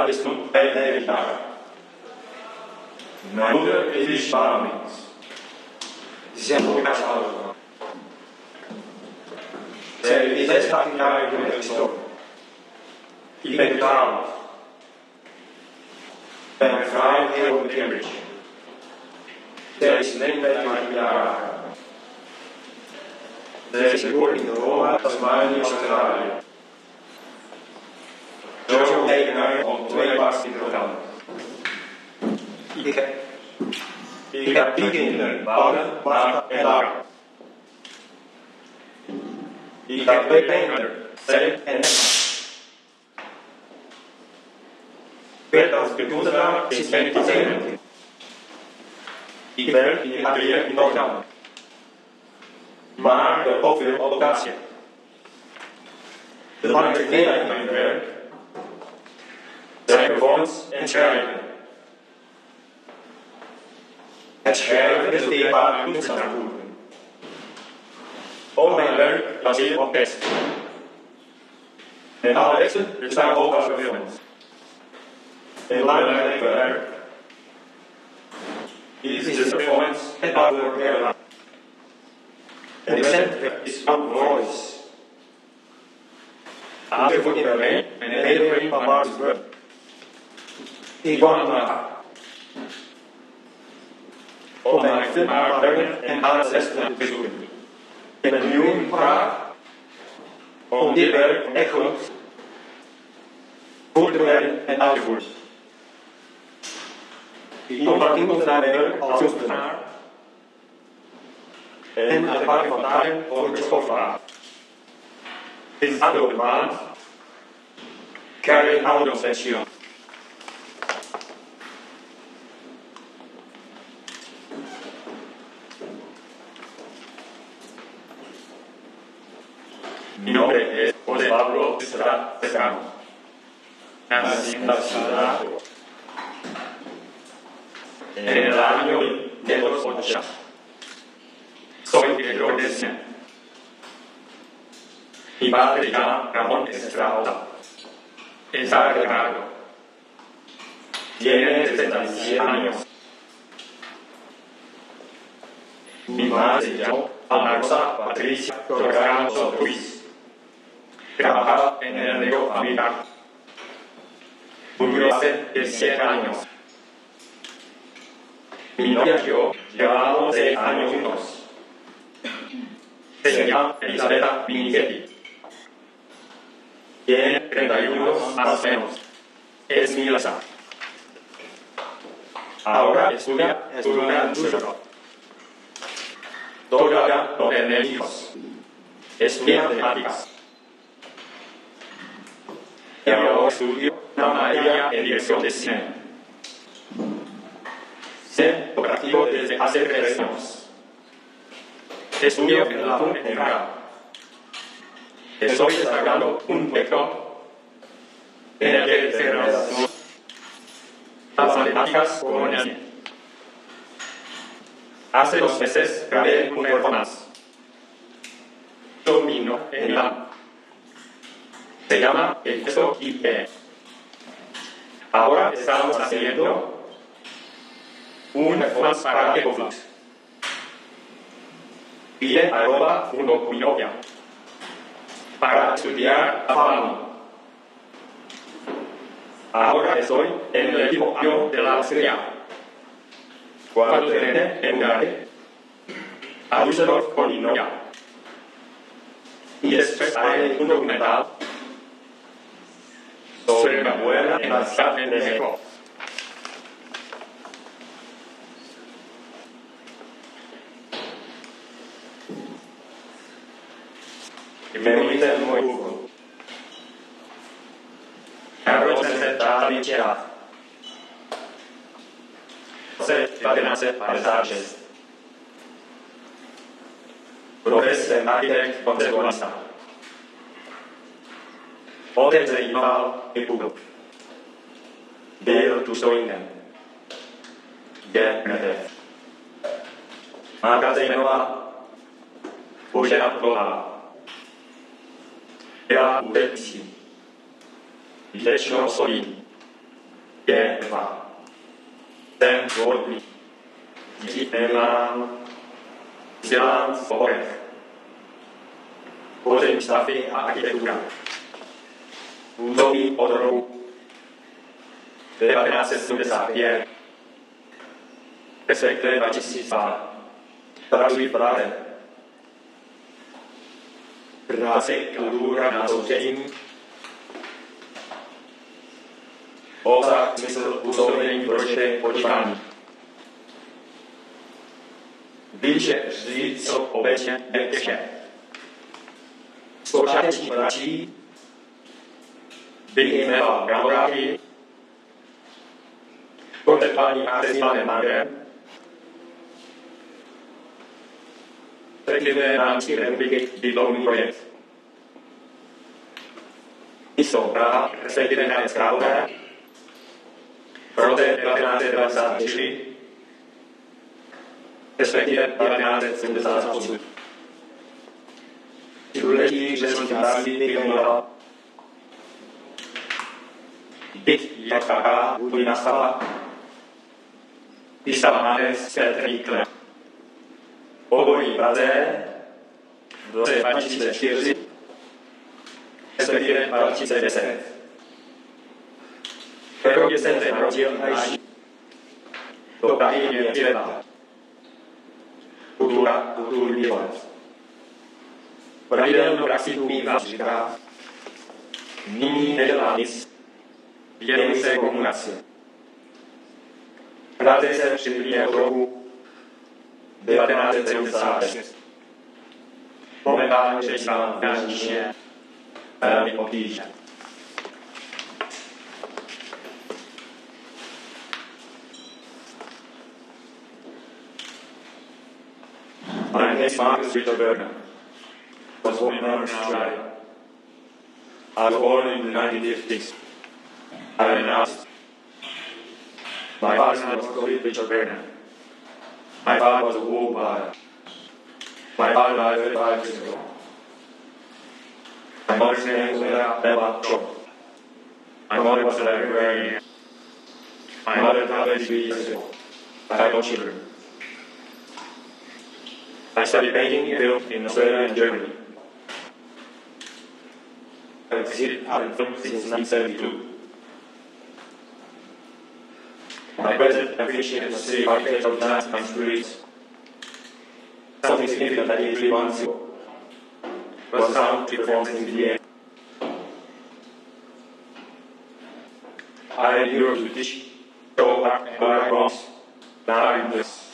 is toen bij 9 jaar. Mijn moeder is Vietnamese. Ze zijn ook als ouder. Zij is 16 jaar gestorven. Ik ben 12. Mijn vrouw heel op Cambridge. Zij is 39 jaar. Zij is geboren in Roma, Tasmanië, Australië. Zo kijken uit om 2 pas in Rotterdam. Ik heb 3 kinderen, Wouter, Marta en Lara. Ik heb 2 kinderen, Sally en Emma. Ik werd als computerdaar sinds 1997. Ik werk in een atelier in Rotterdam. Maar er ook veel op locatie. De belangrijke delen van mijn werk zijn performance en schrijven. Het schrijven resulteert vaak in kunstenaarvoeringen. Ook mijn werk baseert op tekst. En alle teksten bestaan ook als performance. Een belangrijk werk is de performance en artwork ervan. En de center is one voice. Aangevoerd in Berlijn en een hele ring van Martinsburg. Ik woon aan haar. Om mijn filmmaker Werner en haar zuster te bezoeken. Ik ben nu gevraagd om dit werk echt goed voor te bereiden en uit te voeren. Ik kom van iemand naar mijn werk als kunstenaar en de pakken van dagen voor de stofvraag. Sinds afgelopen maand krijg ik een ouderdomspensioen. Mi nombre es José Pablo Estrada Pescano. Nací en la ciudad en el año 1980. Soy director de cine. Mi padre se llama Ramón Estrada. Está retirado. Tiene 67 años. Mi madre se llama Ana Rosa Patricia Torrano Ruiz. Trabaja en el negocio familiar. Murió hace 17 años. Mi novia y yo llevamos 6 años juntos. Se llama Elisabetta Minichetti. Tiene 31 más o menos. Es mi hija. Ahora estudia en Düsseldorf. Todavía no tiene hijos. Estudia matemáticas. Y ahora estudio una maestría en dirección de cine. Sé lo practico desde hace 3 años. Estudio en la UNED. Estoy desarrollando un proyecto en el que se relacionan las matemáticas con el cine. Hace 2 meses grabé una performance. Domino en la. Se llama el texto IP. Ahora estamos haciendo un performance para Ecoflux. Pide arroba junto con mi novia para estudiar a Fano. Ahora estoy en el equipo año de la maestría. Cuando termine, enviaré a Düsseldorf con mi novia. Y después haré un documental sobre mi abuela en la ciudad de México. Me dicen muy poco. Carlos presenta mi tierra. José Valdenace Sánchez. Profesor en arquitect conceptualista. Otec zajímal i půl. Byl důstojný. Je mrtev. Máka Zejnová, Božena Podlohová. Byla úřednicí. Výtečnou solí. je dva. Ten svobodný. Díky nemám vzdělán v oborech. Tvoření stavby a architektura. Působí od roku 1975, respektive 2002. Pracuji v Praze. Práce kultura na soustředění. Obsah, smysl, působení, prožitej, podívání. Výše říct, co obecně je vše. Součástí prací bych jmenoval gramografii, konceptuální práce s Ivanem Mangrem, respektive Národní republiky diplomní projekt. Místo Praha, respektive Hradec Králové, v roce 1994, respektive 1978. Důležitý, že jsem práci vyjmenoval byt JKK, Budina stavba, výstava Nádes, Petr Víkle. Obojí Praze v roce 2004, respektive 2010. V Evropě jsem se narodil a žijí. Do Prahy mě přivedla. Kulturní život. Pravidelnou praxi bývá říká, nyní nedělá nic, věnuji se komunikaci. Práce se přibližuje od roku 1976. Momentálně řešila finančně velmi obtížně. My name is Marcus Victor Berger. I was born in Australia. I was born in the 1950s. I am an artist. My father's name was Corey Richard Berger. My father was a war buyer. My father died 35 years ago. My mother's name was Bella Trump. My mother was a librarian. My mother died 23 years ago. I had no children. I studied painting and film in Australia and Germany. I have exhibited art and film since 1972. My present appreciation of city architecture of dance and streets. Something significant that 3 months ago was found to perform in the air. I am here to teach, show art and backgrounds, now in this.